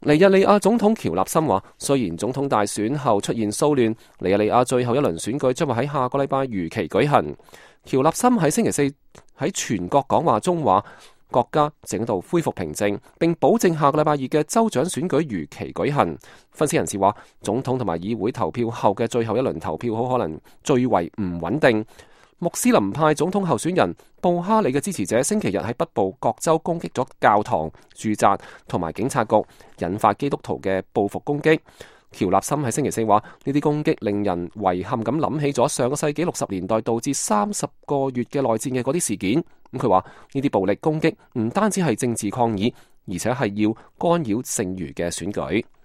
尼日利亞總統喬納森話，雖然總統大選後出現騷亂，尼日利亞最後一輪選舉將會喺下個禮拜如期舉行。喬納森喺星期四喺全國講話中話，國家整度恢復平靜，並保證下個禮拜二嘅州長選舉如期舉行。分析人士話，總統同埋議會投票後嘅最後一輪投票好可能最為唔穩定。穆斯林派總統候選人布哈里嘅支持者星期日喺北部各州攻擊咗教堂、住宅同埋警察局，引發基督徒嘅報復攻擊。喬納森喺星期四話，呢啲攻擊令人遺憾咁諗起咗上個世紀60年代導致30個月嘅內戰嘅嗰啲事件。佢話呢啲暴力攻擊唔單止係政治抗議，而且係要干擾剩餘嘅選舉。